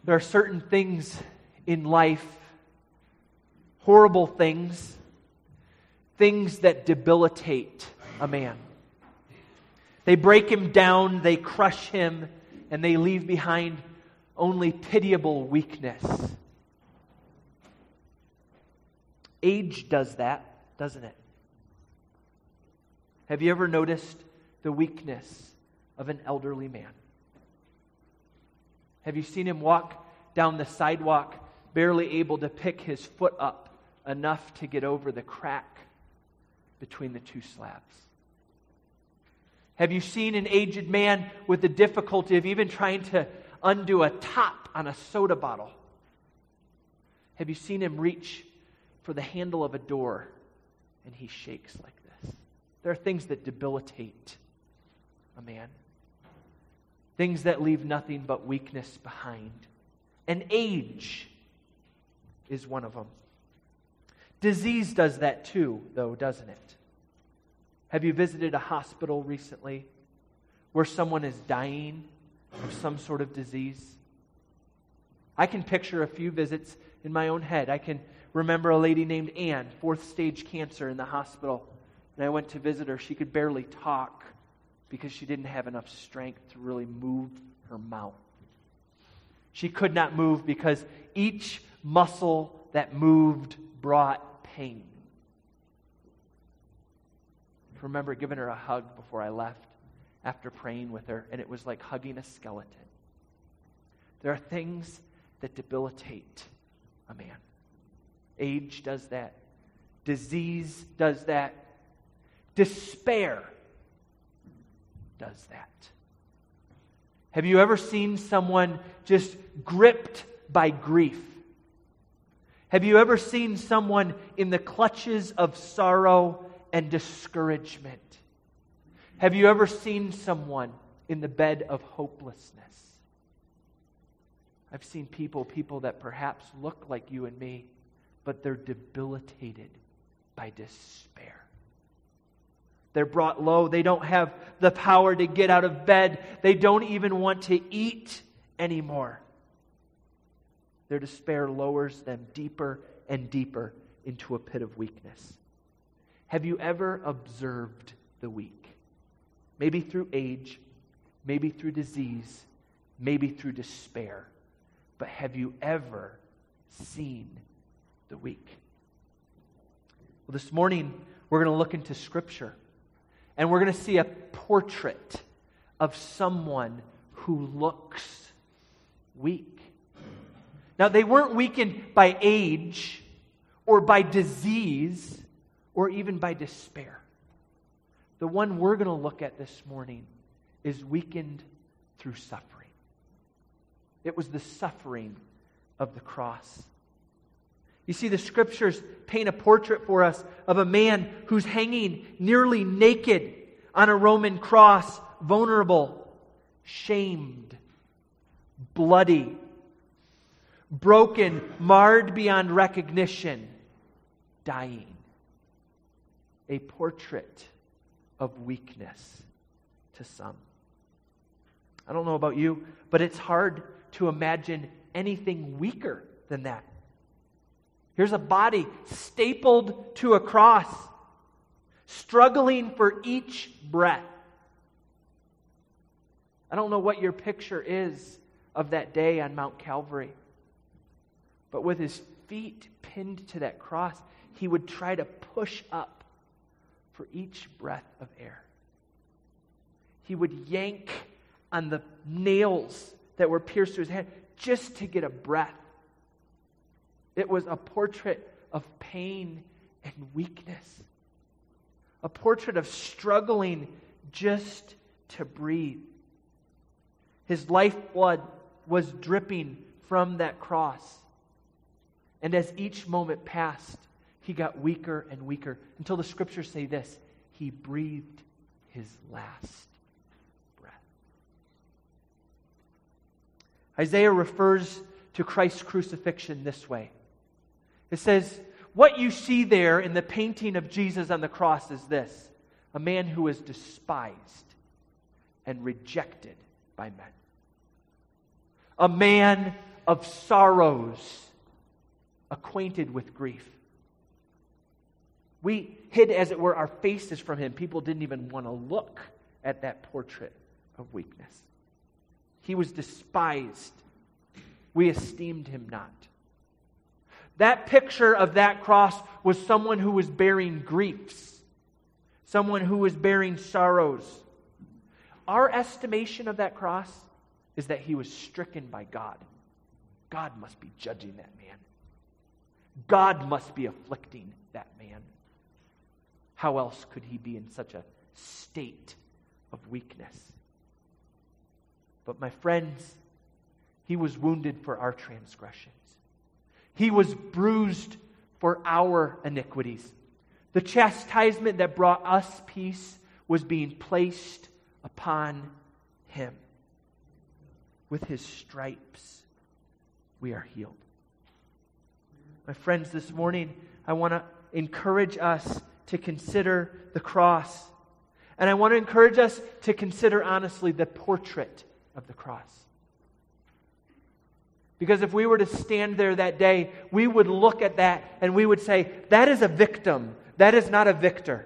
There are certain things in life, horrible things, things that debilitate a man. They break him down, they crush him, and they leave behind only pitiable weakness. Age does that, doesn't it? Have you ever noticed the weakness of an elderly man? Have you seen him walk down the sidewalk, barely able to pick his foot up enough to get over the crack between the two slabs? Have you seen an aged man with the difficulty of even trying to undo a top on a soda bottle? Have you seen him reach for the handle of a door and he shakes like this? There are things that debilitate a man. Things that leave nothing but weakness behind. And age is one of them. Disease does that too, though, doesn't it? Have you visited a hospital recently where someone is dying of some sort of disease? I can picture a few visits in my own head. I can remember a lady named Ann, 4th stage cancer in the hospital. And I went to visit her. She could barely talk because she didn't have enough strength to really move her mouth. She could not move because each muscle that moved brought pain. I remember giving her a hug before I left after praying with her, and it was like hugging a skeleton. There are things that debilitate a man. Age does that. Disease does that. Despair does that. Have you ever seen someone just gripped by grief? Have you ever seen someone in the clutches of sorrow and discouragement? Have you ever seen someone in the bed of hopelessness? I've seen people that perhaps look like you and me, but they're debilitated by despair. They're brought low. They don't have the power to get out of bed. They don't even want to eat anymore. Their despair lowers them deeper and deeper into a pit of weakness. Have you ever observed the weak? Maybe through age, maybe through disease, maybe through despair. But have you ever seen the weak? Well, this morning we're going to look into Scripture. And we're going to see a portrait of someone who looks weak. Now, they weren't weakened by age or by disease or even by despair. The one we're going to look at this morning is weakened through suffering. It was the suffering of the cross. You see, the Scriptures paint a portrait for us of a man who's hanging nearly naked on a Roman cross, vulnerable, shamed, bloody, broken, marred beyond recognition, dying. A portrait of weakness to some. I don't know about you, but it's hard to imagine anything weaker than that. Here's a body stapled to a cross, struggling for each breath. I don't know what your picture is of that day on Mount Calvary, but with his feet pinned to that cross, he would try to push up for each breath of air. He would yank on the nails that were pierced through his head just to get a breath. It was a portrait of pain and weakness. A portrait of struggling just to breathe. His lifeblood was dripping from that cross. And as each moment passed, he got weaker and weaker until the Scriptures say this: he breathed his last breath. Isaiah refers to Christ's crucifixion this way. It says, what you see there in the painting of Jesus on the cross is this: a man who is despised and rejected by men. A man of sorrows, acquainted with grief. We hid, as it were, our faces from him. People didn't even want to look at that portrait of weakness. He was despised. We esteemed him not. That picture of that cross was someone who was bearing griefs, someone who was bearing sorrows. Our estimation of that cross is that he was stricken by God. God must be judging that man. God must be afflicting that man. How else could he be in such a state of weakness? But my friends, he was wounded for our transgressions. He was bruised for our iniquities. The chastisement that brought us peace was being placed upon him. With his stripes, we are healed. My friends, this morning, I want to encourage us to consider the cross. And I want to encourage us to consider, honestly, the portrait of the cross. Because if we were to stand there that day, we would look at that and we would say, that is a victim. That is not a victor.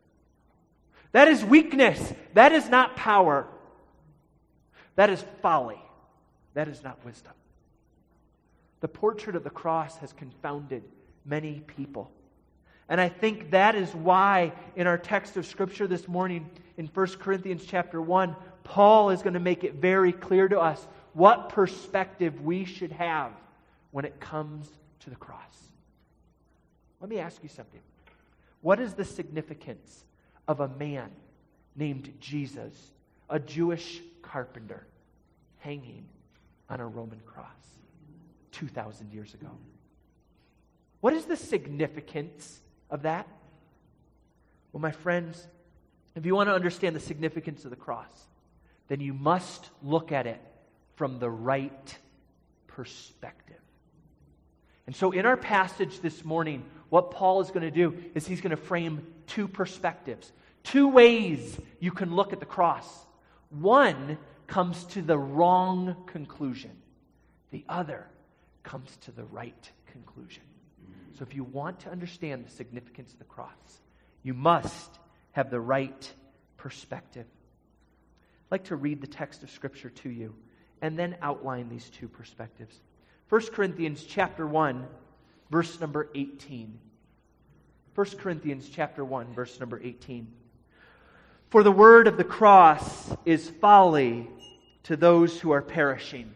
That is weakness. That is not power. That is folly. That is not wisdom. The portrait of the cross has confounded many people. And I think that is why in our text of Scripture this morning, in 1 Corinthians chapter 1, Paul is going to make it very clear to us what perspective we should have when it comes to the cross. Let me ask you something. What is the significance of a man named Jesus, a Jewish carpenter, hanging on a Roman cross 2,000 years ago? What is the significance of that? Well, my friends, if you want to understand the significance of the cross, then you must look at it from the right perspective. And so in our passage this morning, what Paul is going to do is he's going to frame two perspectives, two ways you can look at the cross. One comes to the wrong conclusion. The other comes to the right conclusion. So if you want to understand the significance of the cross, you must have the right perspective. I'd like to read the text of Scripture to you and then outline these two perspectives. 1 Corinthians chapter 1, verse number 18. 1 Corinthians chapter 1, verse number 18. For the word of the cross is folly to those who are perishing.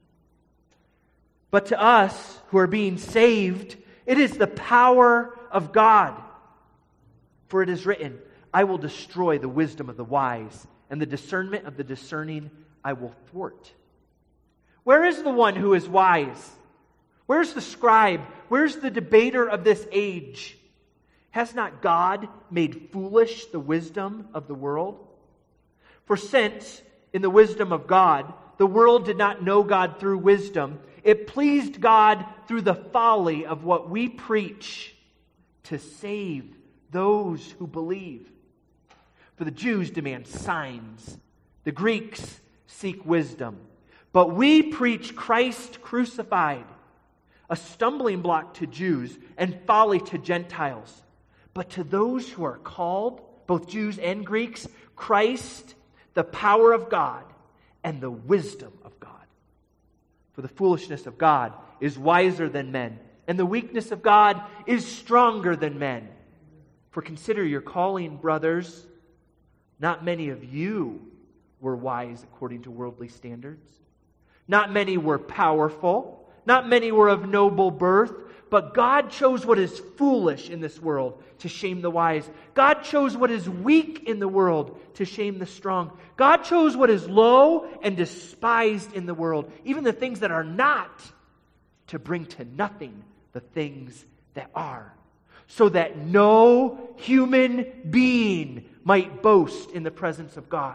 But to us who are being saved, it is the power of God. For it is written, I will destroy the wisdom of the wise, and the discernment of the discerning I will thwart. Where is the one who is wise? Where's the scribe? Where's the debater of this age? Has not God made foolish the wisdom of the world? For since, in the wisdom of God, the world did not know God through wisdom, it pleased God through the folly of what we preach to save those who believe. For the Jews demand signs, the Greeks seek wisdom, but we preach Christ crucified, a stumbling block to Jews and folly to Gentiles. But to those who are called, both Jews and Greeks, Christ, the power of God and the wisdom of God. For the foolishness of God is wiser than men, and the weakness of God is stronger than men. For consider your calling, brothers. Not many of you were wise according to worldly standards. Not many were powerful. Not many were of noble birth. But God chose what is foolish in this world to shame the wise. God chose what is weak in the world to shame the strong. God chose what is low and despised in the world, even the things that are not, to bring to nothing the things that are, so that no human being might boast in the presence of God.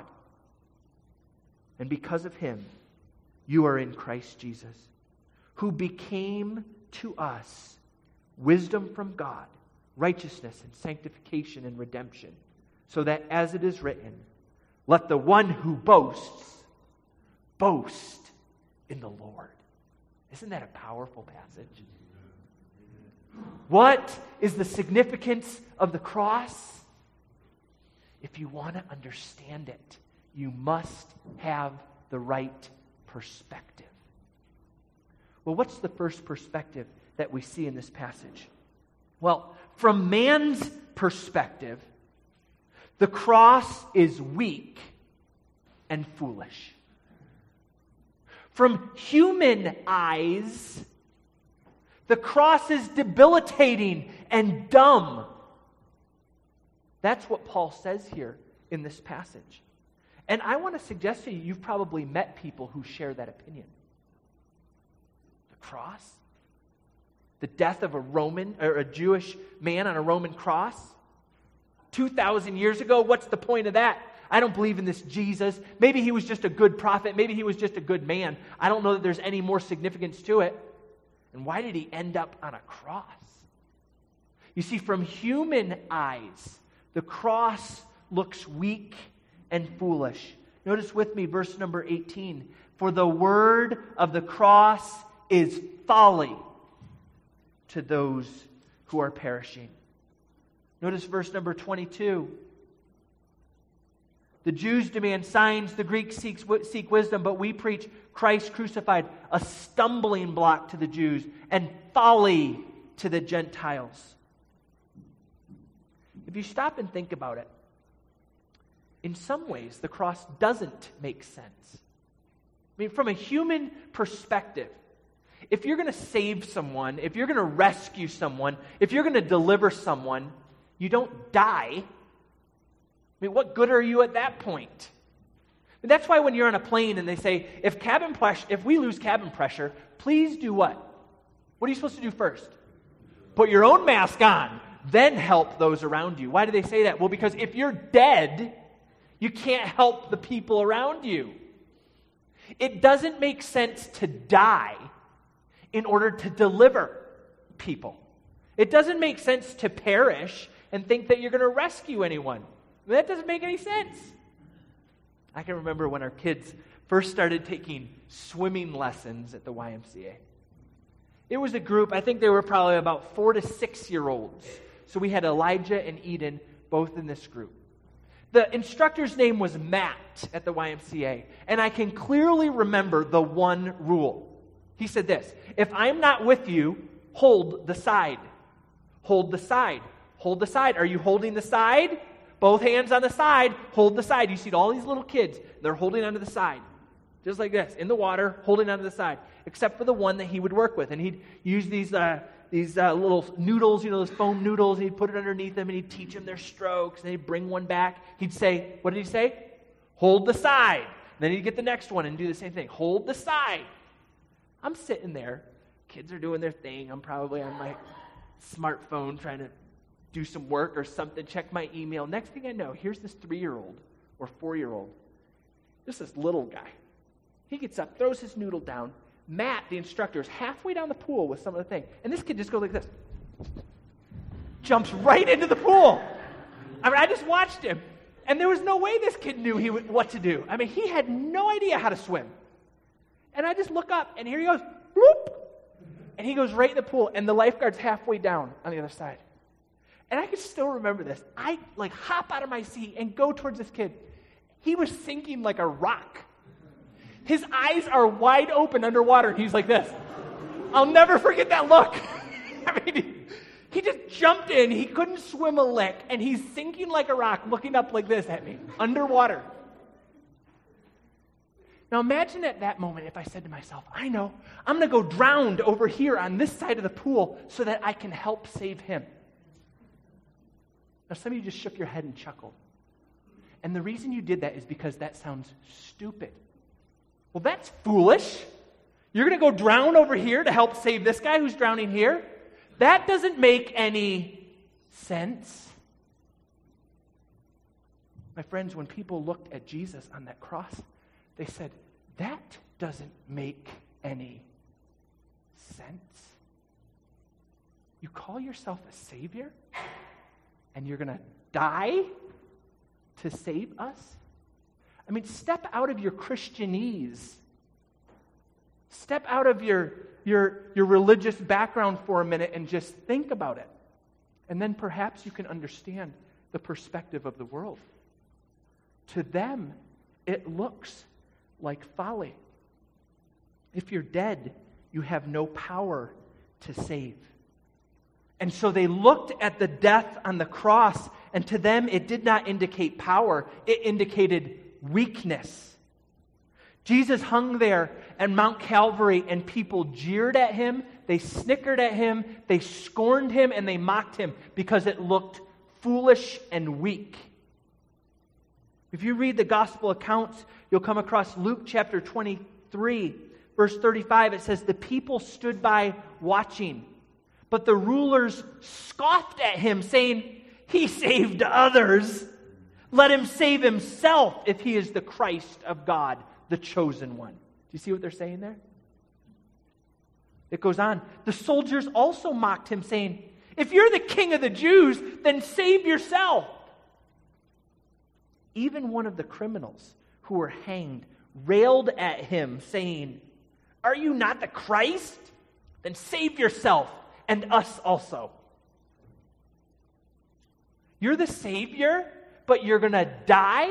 And because of him, you are in Christ Jesus, who became to us wisdom from God, righteousness and sanctification and redemption, so that as it is written, let the one who boasts, boast in the Lord. Isn't that a powerful passage? What is the significance of the cross? If you want to understand it, you must have the right perspective. Well, what's the first perspective that we see in this passage? Well, from man's perspective, the cross is weak and foolish. From human eyes, the cross is debilitating and dumb. That's what Paul says here in this passage. And I want to suggest to you, you've probably met people who share that opinion. The cross? The death of a Roman or a Jewish man on a Roman cross? 2,000 years ago, what's the point of that? I don't believe in this Jesus. Maybe he was just a good prophet. Maybe he was just a good man. I don't know that there's any more significance to it. And why did he end up on a cross? You see, from human eyes, the cross looks weak and foolish. Notice with me verse number 18. For the word of the cross is folly to those who are perishing. Notice verse number 22. The Jews demand signs, the Greeks seek wisdom, but we preach Christ crucified, a stumbling block to the Jews and folly to the Gentiles. If you stop and think about it, in some ways the cross doesn't make sense. I mean, from a human perspective, if you're going to save someone, if you're going to rescue someone, if you're going to deliver someone, you don't die. I mean, what good are you at that point? And that's why when you're on a plane and they say, if we lose cabin pressure, please do what? What are you supposed to do first? Put your own mask on, then help those around you. Why do they say that? Well, because if you're dead, you can't help the people around you. It doesn't make sense to die in order to deliver people. It doesn't make sense to perish and think that you're going to rescue anyone. That doesn't make any sense. I can remember when our kids first started taking swimming lessons at the YMCA. It was a group, I think they were probably about 4 to 6 year olds. So we had Elijah and Eden both in this group. The instructor's name was Matt at the YMCA, and I can clearly remember the one rule. He said this: if I'm not with you, hold the side. Hold the side. Hold the side. Are you holding the side? Both hands on the side, hold the side. You see all these little kids, they're holding onto the side. Just like this, in the water, holding onto the side. Except for the one that he would work with. And he'd use these little noodles, those foam noodles, and he'd put it underneath them, and he'd teach them their strokes, and he'd bring one back. He'd say, what did he say? Hold the side. And then he'd get the next one and do the same thing. Hold the side. I'm sitting there. Kids are doing their thing. I'm probably on my smartphone trying to do some work or something, check my email. Next thing I know, here's this 3-year-old or 4-year-old. Just this little guy. He gets up, throws his noodle down. Matt, the instructor, is halfway down the pool with some of the thing. And this kid just goes like this. Jumps right into the pool. I mean, I just watched him. And there was no way this kid knew what to do. I mean, he had no idea how to swim. And I just look up, and here he goes. Bloop! And he goes right in the pool, and the lifeguard's halfway down on the other side. And I can still remember this. I hop out of my seat and go towards this kid. He was sinking like a rock. His eyes are wide open underwater. He's like this. I'll never forget that look. I mean, he just jumped in. He couldn't swim a lick. And he's sinking like a rock, looking up like this at me, underwater. Now imagine at that moment if I said to myself, I know, I'm going to go drown over here on this side of the pool so that I can help save him. Now, some of you just shook your head and chuckled. And the reason you did that is because that sounds stupid. Well, that's foolish. You're going to go drown over here to help save this guy who's drowning here? That doesn't make any sense. My friends, when people looked at Jesus on that cross, they said, that doesn't make any sense. You call yourself a savior? And you're going to die to save us? I mean, step out of your Christianese. Step out of your your religious background for a minute and just think about it. And then perhaps you can understand the perspective of the world. To them, it looks like folly. If you're dead, you have no power to save. And so they looked at the death on the cross, and to them it did not indicate power, it indicated weakness. Jesus hung there at Mount Calvary, and people jeered at him, they snickered at him, they scorned him, and they mocked him because it looked foolish and weak. If you read the gospel accounts, you'll come across Luke chapter 23, verse 35. It says, "The people stood by watching, but the rulers scoffed at him, saying, 'He saved others. Let him save himself if he is the Christ of God, the chosen one.'" Do you see what they're saying there? It goes on. "The soldiers also mocked him, saying, 'If you're the king of the Jews, then save yourself.' Even one of the criminals who were hanged railed at him, saying, 'Are you not the Christ? Then save yourself and us also.'" You're the Savior, but you're going to die?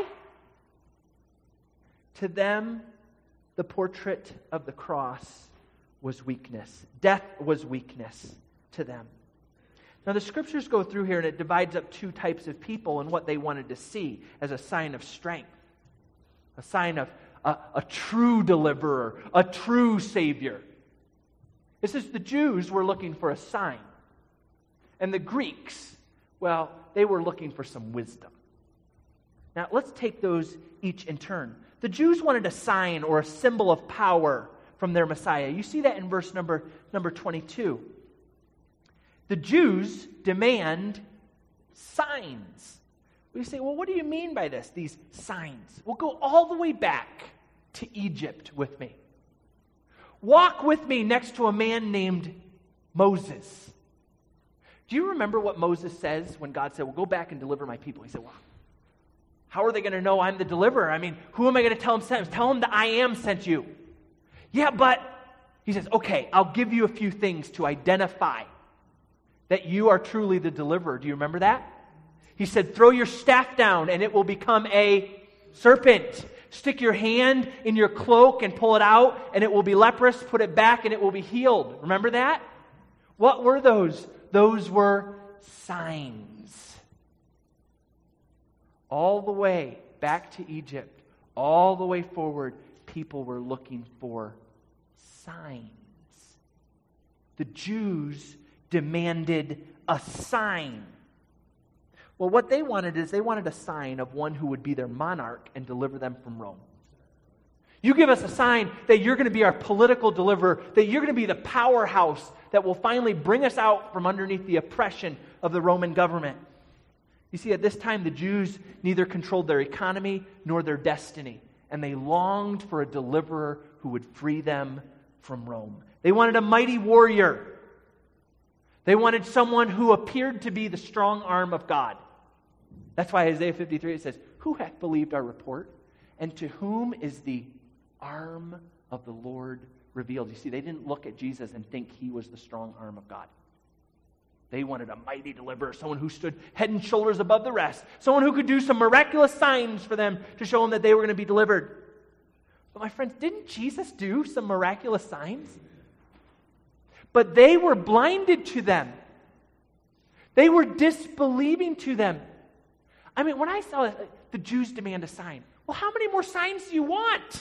To them, the portrait of the cross was weakness. Death was weakness to them. Now, the scriptures go through here and it divides up two types of people and what they wanted to see as a sign of strength, a sign of a true deliverer, a true Savior. It says the Jews were looking for a sign, and the Greeks, well, they were looking for some wisdom. Now, let's take those each in turn. The Jews wanted a sign or a symbol of power from their Messiah. You see that in verse number 22. The Jews demand signs. We say, well, what do you mean by this, these signs? Well, go all the way back to Egypt with me. Walk with me next to a man named Moses. Do you remember what Moses says when God said, well, go back and deliver my people? He said, well, how are they going to know I'm the deliverer? I mean, who am I going to tell them? Tell them that I am sent you. Yeah, but, he says, okay, I'll give you a few things to identify that you are truly the deliverer. Do you remember that? He said, throw your staff down and it will become a serpent. Stick your hand in your cloak and pull it out and it will be leprous. Put it back and it will be healed. Remember that? What were those? Those were signs. All the way back to Egypt, all the way forward, people were looking for signs. The Jews demanded a sign. Well, what they wanted is they wanted a sign of one who would be their monarch and deliver them from Rome. You give us a sign that you're going to be our political deliverer, that you're going to be the powerhouse that will finally bring us out from underneath the oppression of the Roman government. You see, at this time, the Jews neither controlled their economy nor their destiny, and they longed for a deliverer who would free them from Rome. They wanted a mighty warrior. They wanted someone who appeared to be the strong arm of God. That's why Isaiah 53, it says, "Who hath believed our report? And to whom is the arm of the Lord revealed?" You see, they didn't look at Jesus and think he was the strong arm of God. They wanted a mighty deliverer, someone who stood head and shoulders above the rest, someone who could do some miraculous signs for them to show them that they were going to be delivered. But my friends, didn't Jesus do some miraculous signs? But they were blinded to them. They were disbelieving to them. I mean, when I saw the Jews demand a sign, well, how many more signs do you want?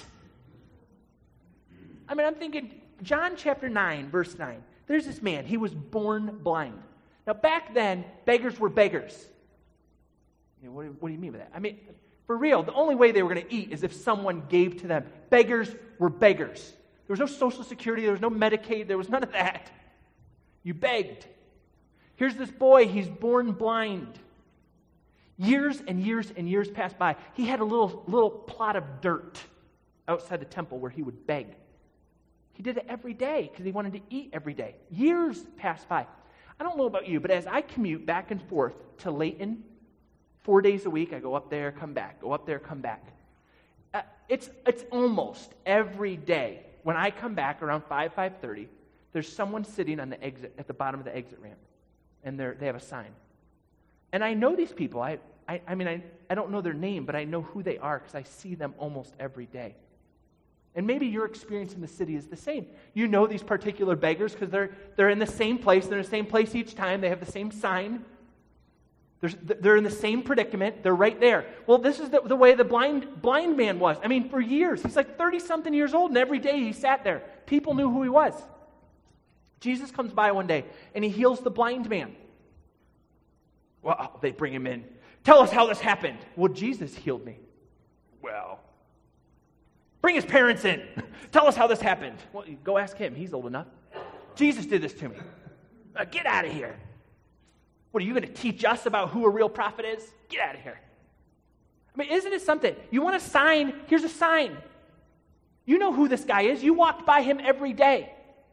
I mean, I'm thinking, John chapter 9, verse 9. There's this man. He was born blind. Now, back then, beggars were beggars. You know, what do you mean by that? I mean, for real, the only way they were going to eat is if someone gave to them. Beggars were beggars. There was no Social Security. There was no Medicaid. There was none of that. You begged. Here's this boy. He's born blind. Years and years and years passed by. He had a little plot of dirt outside the temple where he would beg. He did it every day because he wanted to eat every day. Years passed by. I don't know about you, but as I commute back and forth to Layton, 4 days a week, I go up there, come back, go up there, come back. It's almost every day when I come back around 5:30 there's someone sitting on the exit, at the bottom of the exit ramp, and they have a sign. And I know these people. I mean, I don't know their name, but I know who they are because I see them almost every day. And maybe your experience in the city is the same. You know these particular beggars because they're in the same place. They're in the same place each time. They have the same sign. They're in the same predicament. They're right there. Well, this is the way the blind man was. I mean, for years. He's like 30-something years old, and every day he sat there. People knew who he was. Jesus comes by one day, and he heals the blind man. Well, they bring him in. Tell us how this happened. Well, Jesus healed me. Well, bring his parents in. Tell us how this happened. Well, go ask him. He's old enough. Jesus did this to me. Get out of here. What, are you going to teach us about who a real prophet is? Get out of here. I mean, isn't it something? You want a sign? Here's a sign. You know who this guy is. You walked by him every day.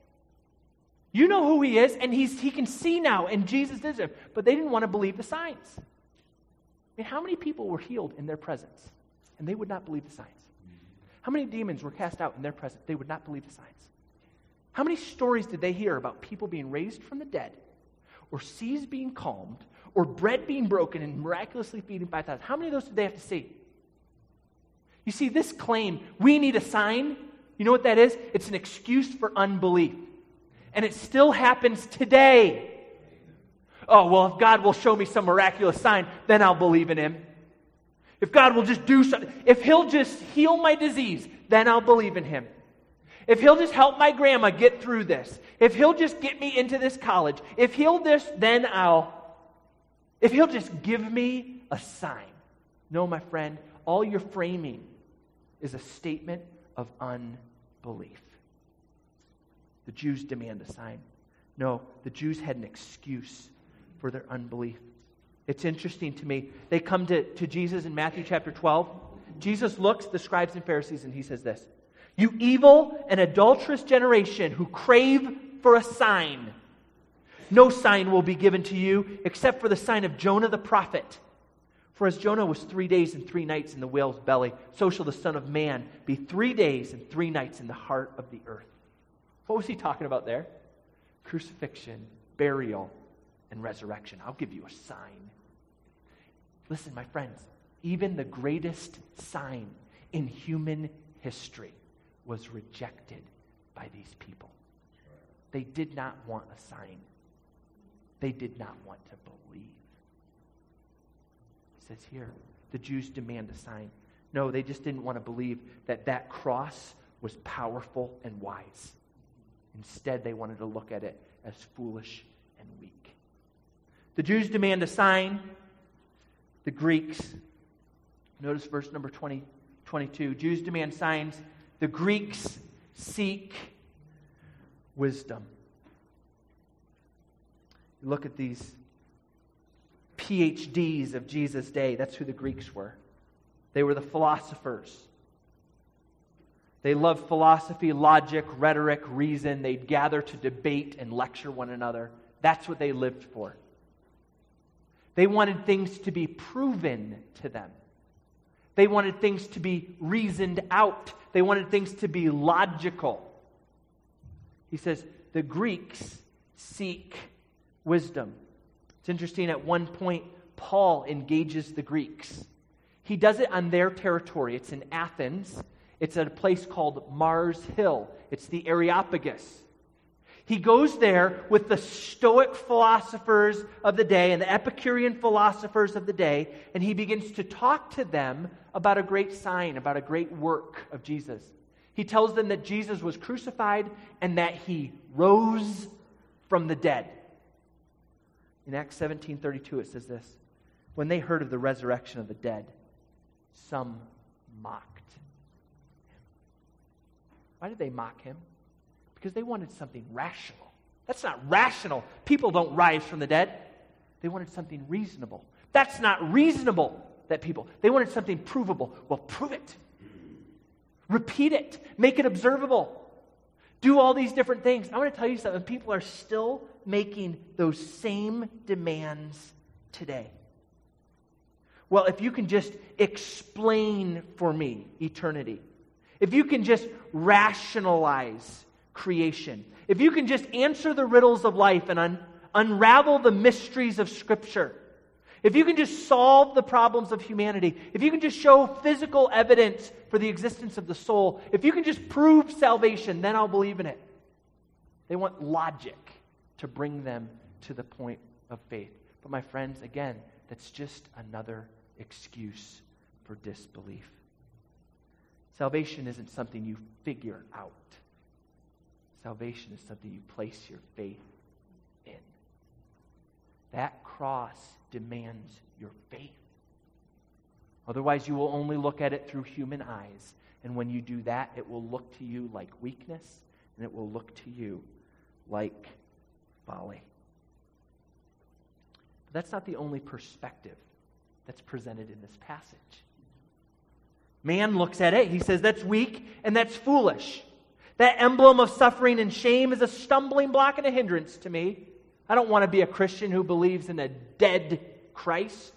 You know who he is, and he can see now, and Jesus did it. But they didn't want to believe the signs. I mean, how many people were healed in their presence, and they would not believe the signs? How many demons were cast out in their presence? They would not believe the signs. How many stories did they hear about people being raised from the dead, or seas being calmed, or bread being broken and miraculously feeding 5,000? How many of those did they have to see? You see, this claim, we need a sign, you know what that is? It's an excuse for unbelief. And it still happens today. Oh, well, if God will show me some miraculous sign, then I'll believe in him. If God will just do something, if he'll just heal my disease, then I'll believe in him. If he'll just help my grandma get through this, if he'll just get me into this college, if he'll this, then if he'll just give me a sign. No, my friend, all you're framing is a statement of unbelief. The Jews demand a sign. No, the Jews had an excuse for their unbelief. It's interesting to me. They come to Jesus in Matthew chapter 12. Jesus looks at the scribes and Pharisees and he says this, "You evil and adulterous generation who crave for a sign. No sign will be given to you except for the sign of Jonah the prophet. For as Jonah was 3 days and 3 nights in the whale's belly, so shall the Son of Man be 3 days and 3 nights in the heart of the earth." What was he talking about there? Crucifixion, burial, and resurrection. I'll give you a sign. Listen, my friends, even the greatest sign in human history was rejected by these people. They did not want a sign. They did not want to believe. It says here, the Jews demand a sign. No, they just didn't want to believe that cross was powerful and wise. Instead, they wanted to look at it as foolish and weak. The Jews demand a sign. The Greeks, notice verse number 22. Jews demand signs. The Greeks seek wisdom. You look at these PhDs of Jesus' day. That's who the Greeks were. They were the philosophers. They loved philosophy, logic, rhetoric, reason. They'd gather to debate and lecture one another. That's what they lived for. They wanted things to be proven to them. They wanted things to be reasoned out. They wanted things to be logical. He says, the Greeks seek wisdom. It's interesting, at one point, Paul engages the Greeks. He does it on their territory. It's in Athens. It's at a place called Mars Hill. It's the Areopagus. He goes there with the Stoic philosophers of the day and the Epicurean philosophers of the day, and he begins to talk to them about a great sign, about a great work of Jesus. He tells them that Jesus was crucified and that he rose from the dead. In Acts 17:32 it says this, "When they heard of the resurrection of the dead, some mocked." Why did they mock him? Because they wanted something rational. That's not rational. People don't rise from the dead. They wanted something reasonable. That's not reasonable, they wanted something provable. Well, prove it. Repeat it. Make it observable. Do all these different things. I want to tell you something. People are still making those same demands today. Well, if you can just explain for me eternity, if you can just rationalize creation, if you can just answer the riddles of life and unravel the mysteries of Scripture, if you can just solve the problems of humanity, if you can just show physical evidence for the existence of the soul, if you can just prove salvation, then I'll believe in it. They want logic to bring them to the point of faith. But my friends, again, that's just another excuse for disbelief. Salvation isn't something you figure out. Salvation is something you place your faith in. That cross demands your faith. Otherwise, you will only look at it through human eyes. And when you do that, it will look to you like weakness, and it will look to you like folly. But that's not the only perspective that's presented in this passage. Man looks at it, he says, that's weak and that's foolish. That emblem of suffering and shame is a stumbling block and a hindrance to me. I don't want to be a Christian who believes in a dead Christ.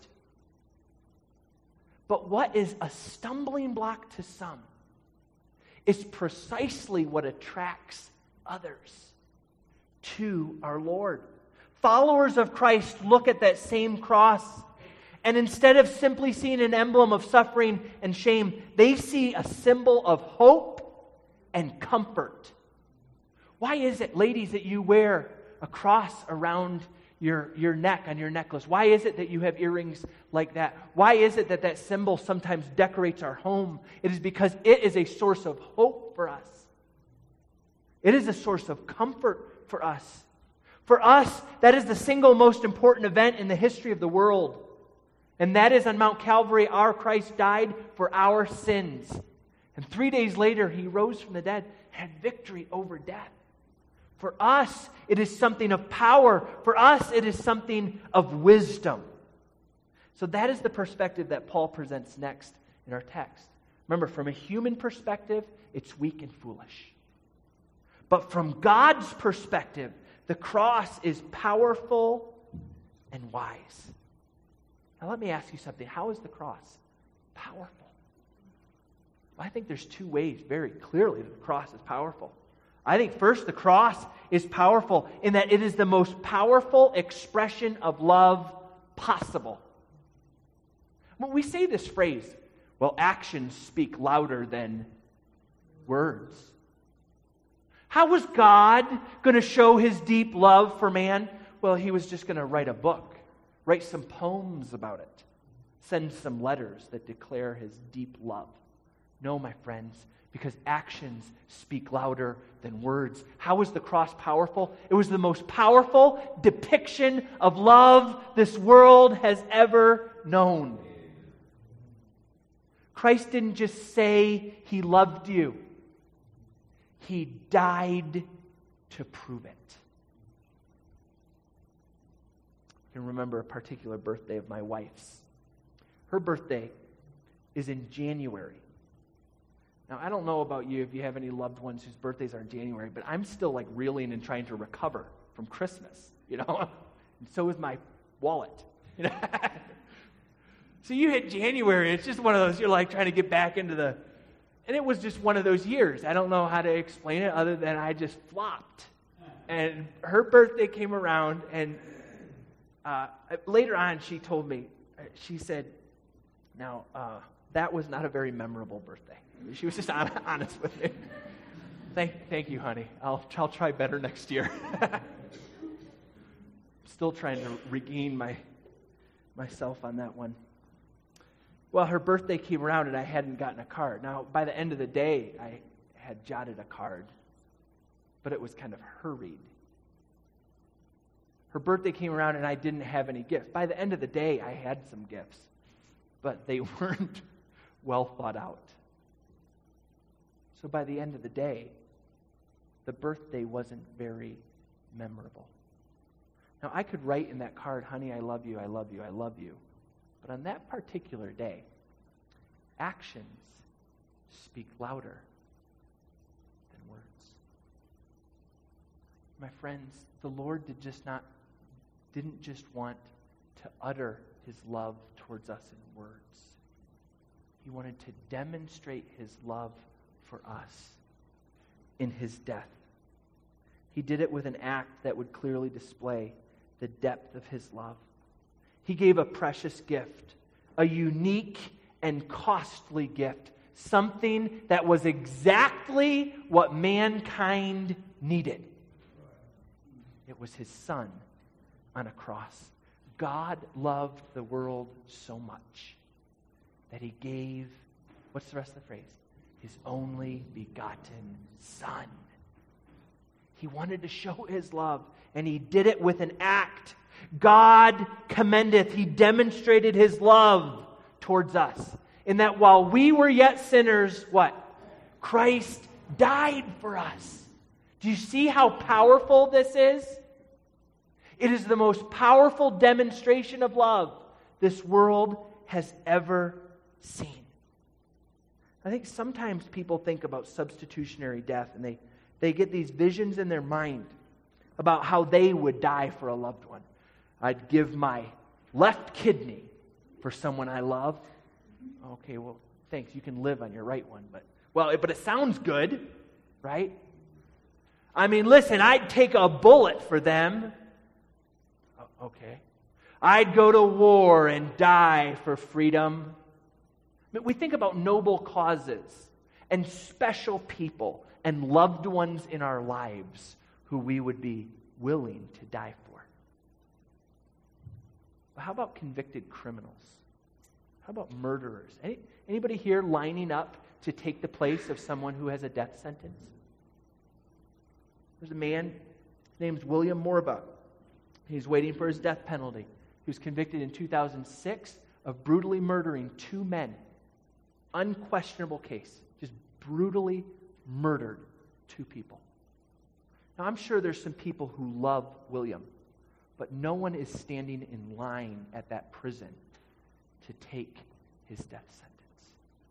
But what is a stumbling block to some is precisely what attracts others to our Lord. Followers of Christ look at that same cross, and instead of simply seeing an emblem of suffering and shame, they see a symbol of hope and comfort. Why is it, ladies, that you wear a cross around your neck, on your necklace? Why is it that you have earrings like that? Why is it that that symbol sometimes decorates our home? It is because it is a source of hope for us. It is a source of comfort for us. For us, that is the single most important event in the history of the world. And that is on Mount Calvary, our Christ died for our sins. And 3 days later, he rose from the dead, had victory over death. For us, it is something of power. For us, it is something of wisdom. So that is the perspective that Paul presents next in our text. Remember, from a human perspective, it's weak and foolish. But from God's perspective, the cross is powerful and wise. Now let me ask you something. How is the cross powerful? Well, I think there's two ways very clearly that the cross is powerful. I think first, the cross is powerful in that it is the most powerful expression of love possible. When we say this phrase, well, actions speak louder than words. How was God going to show his deep love for man? Well, he was just going to write a book, write some poems about it, send some letters that declare his deep love. No, my friends, because actions speak louder than words. How was the cross powerful? It was the most powerful depiction of love this world has ever known. Christ didn't just say he loved you. He died to prove it. I can remember a particular birthday of my wife's. Her birthday is in January. Now, I don't know about you if you have any loved ones whose birthdays are in January, but I'm still like reeling and trying to recover from Christmas, you know? And so is my wallet, you know? So you hit January, it's just one of those, you're like trying to get back into the... And it was just one of those years. I don't know how to explain it other than I just flopped. And her birthday came around, and later on she told me, she said, now, that was not a very memorable birthday. She was just honest with me. Thank you, honey. I'll try better next year. Still trying to regain myself on that one. Well, her birthday came around and I hadn't gotten a card. Now, by the end of the day, I had jotted a card, but it was kind of hurried. Her birthday came around and I didn't have any gifts. By the end of the day, I had some gifts, but they weren't well thought out. So by the end of the day, the birthday wasn't very memorable. Now, I could write in that card, honey, I love you, I love you, I love you. But on that particular day, actions speak louder than words. My friends, the Lord didn't just want to utter his love towards us in words. He wanted to demonstrate his love for us in his death He did it with an act that would clearly display the depth of his love. He gave a precious gift, a unique and costly gift, something that was exactly what mankind needed. It was his Son on a cross. God loved the world so much that he gave, what's the rest of the phrase? His only begotten Son. He wanted to show his love, and he did it with an act. God commendeth, he demonstrated his love towards us, in that while we were yet sinners, what? Christ died for us. Do you see how powerful this is? It is the most powerful demonstration of love this world has ever seen. I think sometimes people think about substitutionary death, and they get these visions in their mind about how they would die for a loved one. I'd give my left kidney for someone I love. Okay, well, thanks. You can live on your right one, but it sounds good, right? I mean, listen, I'd take a bullet for them. Okay. I'd go to war and die for freedom. But we think about noble causes and special people and loved ones in our lives who we would be willing to die for. But how about convicted criminals? How about murderers? Anybody here lining up to take the place of someone who has a death sentence? There's a man, his name's William Morba. He's waiting for his death penalty. He was convicted in 2006 of brutally murdering 2 men. Unquestionable case. Just brutally murdered 2 people. Now, I'm sure there's some people who love William, but no one is standing in line at that prison to take his death sentence.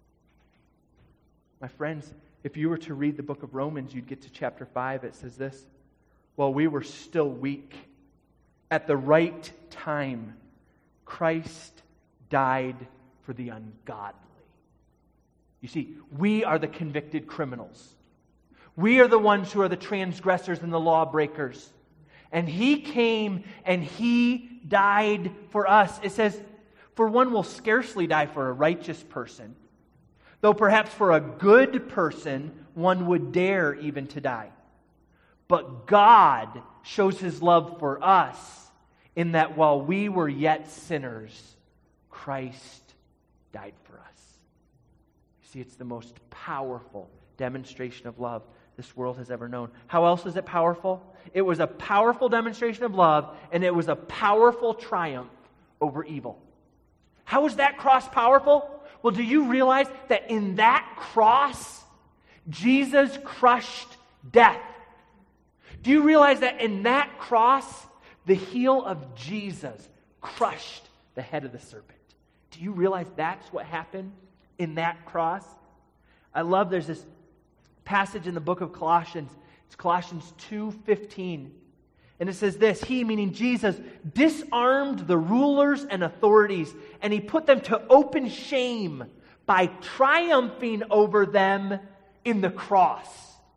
My friends, if you were to read the book of Romans, you'd get to chapter 5. It says this: while we were still weak, at the right time, Christ died for the ungodly. You see, we are the convicted criminals. We are the ones who are the transgressors and the lawbreakers. And he came and he died for us. It says, for one will scarcely die for a righteous person, though perhaps for a good person one would dare even to die. But God shows his love for us in that while we were yet sinners, Christ died for us. You see, it's the most powerful demonstration of love this world has ever known. How else is it powerful? It was a powerful demonstration of love, and it was a powerful triumph over evil. How is that cross powerful? Well, do you realize that in that cross, Jesus crushed death? Do you realize that in that cross, the heel of Jesus crushed the head of the serpent? Do you realize that's what happened in that cross? I love, there's this passage in the book of Colossians. It's Colossians 2:15. And it says this: he, meaning Jesus, disarmed the rulers and authorities, and he put them to open shame by triumphing over them in the cross.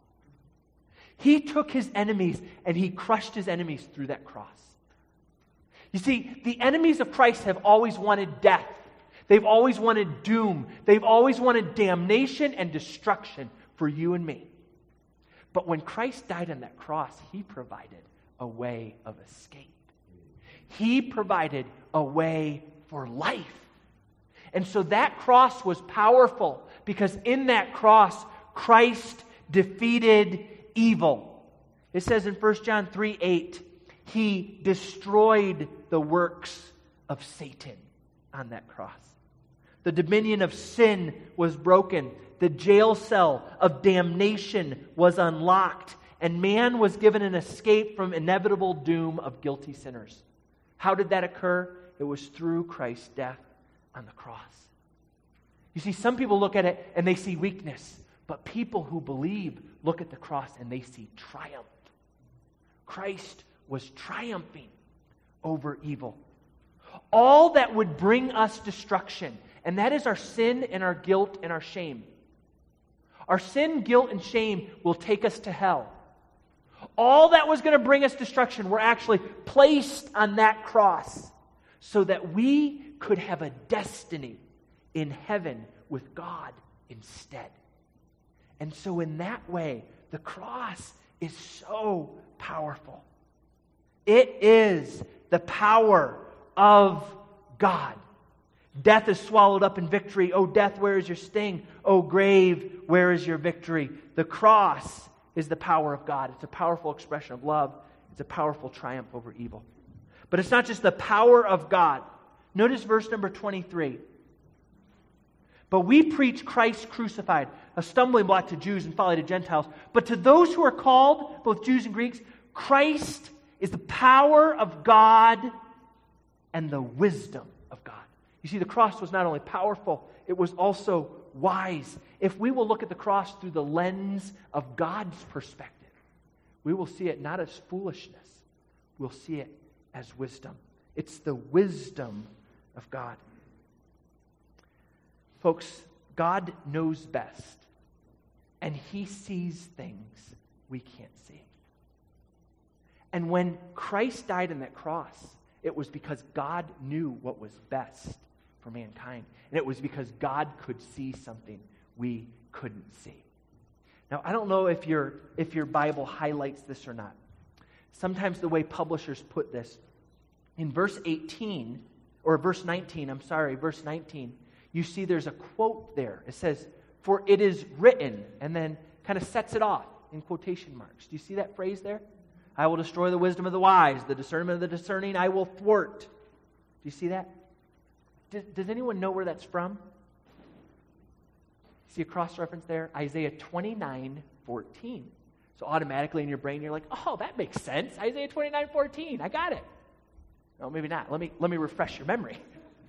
He took his enemies and he crushed his enemies through that cross. You see, the enemies of Christ have always wanted death. They've always wanted doom. They've always wanted damnation and destruction for you and me. But when Christ died on that cross, he provided a way of escape. He provided a way for life. And so that cross was powerful because in that cross, Christ defeated evil. It says in 1 John 3:8, he destroyed the works of Satan on that cross. The dominion of sin was broken. The jail cell of damnation was unlocked. And man was given an escape from inevitable doom of guilty sinners. How did that occur? It was through Christ's death on the cross. You see, some people look at it and they see weakness. But people who believe look at the cross and they see triumph. Christ was triumphing over evil. All that would bring us destruction, and that is our sin and our guilt and our shame. Our sin, guilt, and shame will take us to hell. all that was going to bring us destruction were actually placed on that cross so that we could have a destiny in heaven with God instead. And so in that way, the cross is so powerful. It is the power of God. Death is swallowed up in victory. Oh, death, where is your sting? Oh, grave, where is your victory? The cross is the power of God. It's a powerful expression of love. It's a powerful triumph over evil. But it's not just the power of God. Notice verse number 23. But we preach Christ crucified, a stumbling block to Jews and folly to Gentiles. But to those who are called, both Jews and Greeks, Christ is the power of God and the wisdom of God. You see, the cross was not only powerful, it was also wise. If we will look at the cross through the lens of God's perspective, we will see it not as foolishness, we'll see it as wisdom. It's the wisdom of God. Folks, God knows best, and He sees things we can't see. And when Christ died on that cross, it was because God knew what was best for mankind. And it was because God could see something we couldn't see. Now, I don't know if your Bible highlights this or not. Sometimes the way publishers put this, in verse 19, you see there's a quote there. It says, "For it is written," and then kind of sets it off in quotation marks. Do you see that phrase there? "I will destroy the wisdom of the wise, the discernment of the discerning I will thwart." Do you see that? Does anyone know where that's from? See a cross-reference there? Isaiah 29:14. So automatically in your brain you're like, oh, that makes sense. Isaiah 29:14. I got it. No, maybe not. Let me refresh your memory.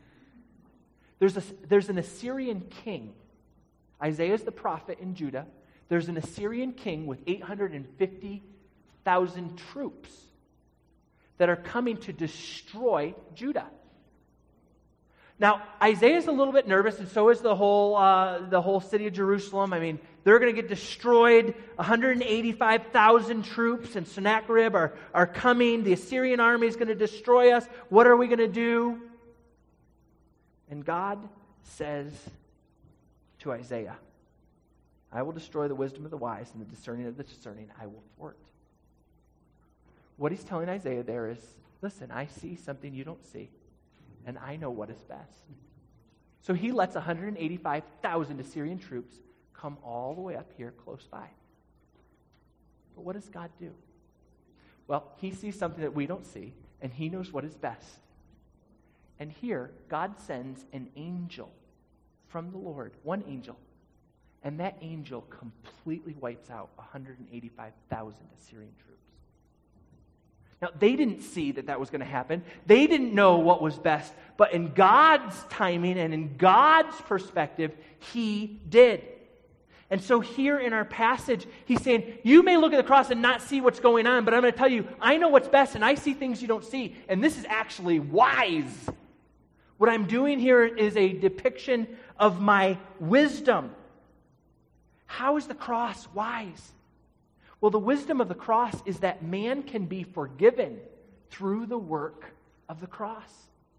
There's an Assyrian king. Isaiah's the prophet in Judah. There's an Assyrian king with 850,000 troops that are coming to destroy Judah. Now, Isaiah's a little bit nervous, and so is the whole city of Jerusalem. I mean, they're going to get destroyed. 185,000 troops and Sennacherib are coming. The Assyrian army is going to destroy us. What are we going to do? And God says to Isaiah, "I will destroy the wisdom of the wise, and the discerning of the discerning I will thwart." What he's telling Isaiah there is, listen, I see something you don't see, and I know what is best. So he lets 185,000 Assyrian troops come all the way up here close by. But what does God do? Well, he sees something that we don't see, and he knows what is best. And here, God sends an angel from the Lord, one angel, and that angel completely wipes out 185,000 Assyrian troops. Now, they didn't see that was going to happen. They didn't know what was best. But in God's timing and in God's perspective, He did. And so here in our passage, He's saying, you may look at the cross and not see what's going on, but I'm going to tell you, I know what's best and I see things you don't see. And this is actually wise. What I'm doing here is a depiction of my wisdom. How is the cross wise? Well, the wisdom of the cross is that man can be forgiven through the work of the cross.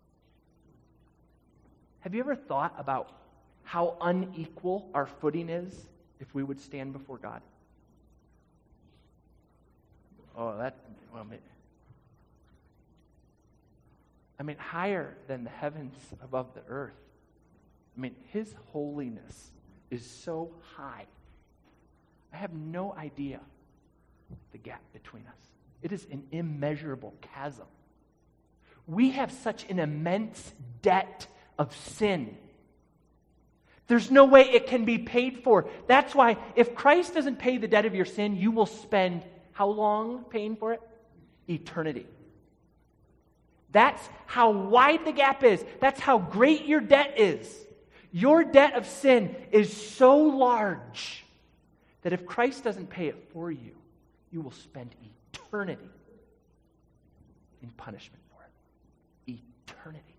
Have you ever thought about how unequal our footing is if we would stand before God? Higher than the heavens above the earth. His holiness is so high. I have no idea the gap between us. It is an immeasurable chasm. We have such an immense debt of sin. There's no way it can be paid for. That's why if Christ doesn't pay the debt of your sin, you will spend how long paying for it? Eternity. That's how wide the gap is. That's how great your debt is. Your debt of sin is so large that if Christ doesn't pay it for you, you will spend eternity in punishment for it. Eternity.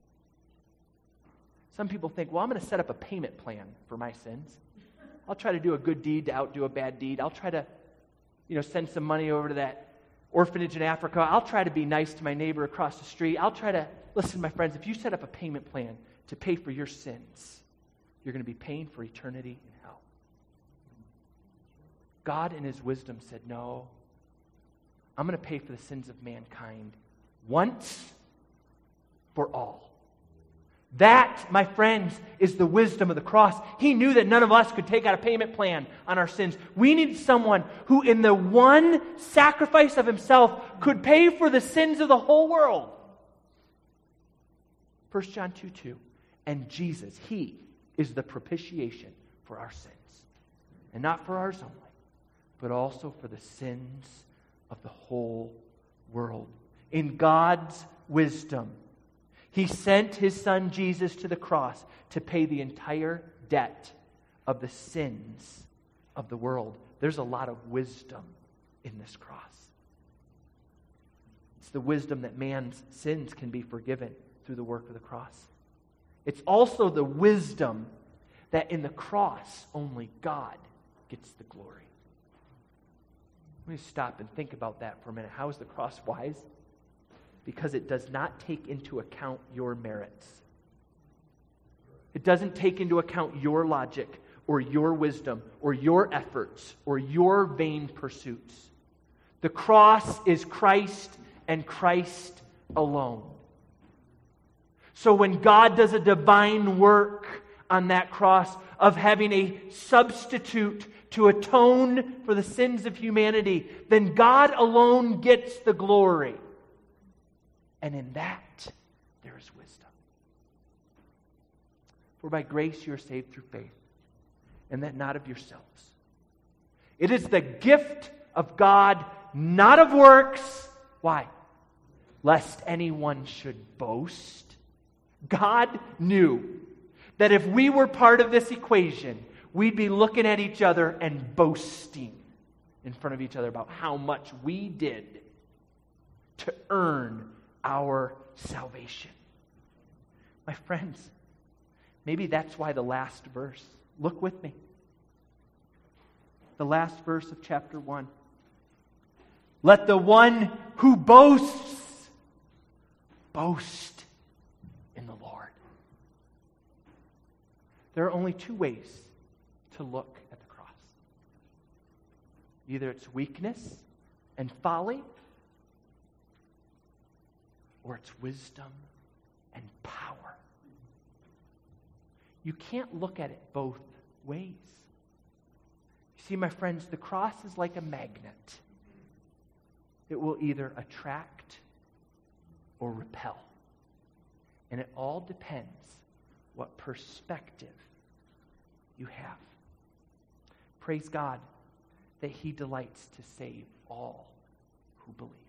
Some people think, well, I'm going to set up a payment plan for my sins. I'll try to do a good deed to outdo a bad deed. I'll try to, send some money over to that orphanage in Africa. I'll try to be nice to my neighbor across the street. I'll try to, listen, my friends, if you set up a payment plan to pay for your sins, you're going to be paying for eternity in hell. God in his wisdom said, no, I'm going to pay for the sins of mankind once for all. That, my friends, is the wisdom of the cross. He knew that none of us could take out a payment plan on our sins. We needed someone who, in the one sacrifice of himself, could pay for the sins of the whole world. 1 John 2:2. And Jesus, he is the propitiation for our sins. And not for ours only, but also for the sins of the whole world. In God's wisdom, he sent his son Jesus to the cross to pay the entire debt of the sins of the world. There's a lot of wisdom in this cross. It's the wisdom that man's sins can be forgiven through the work of the cross. It's also the wisdom that in the cross only God gets the glory. Let me stop and think about that for a minute. How is the cross wise? Because it does not take into account your merits. It doesn't take into account your logic or your wisdom or your efforts or your vain pursuits. The cross is Christ and Christ alone. So when God does a divine work on that cross of having a substitute to atone for the sins of humanity, then God alone gets the glory. And in that, there is wisdom. For by grace you are saved through faith, and that not of yourselves. It is the gift of God, not of works. Why? Lest anyone should boast. God knew that if we were part of this equation, we'd be looking at each other and boasting in front of each other about how much we did to earn our salvation. My friends, maybe that's why the last verse, look with me. The last verse of chapter 1. Let the one who boasts, boast in the Lord. There are only two ways to look at the cross. Either it's weakness and folly, or it's wisdom and power. You can't look at it both ways. You see, my friends, the cross is like a magnet. It will either attract or repel. And it all depends what perspective you have. Praise God that he delights to save all who believe.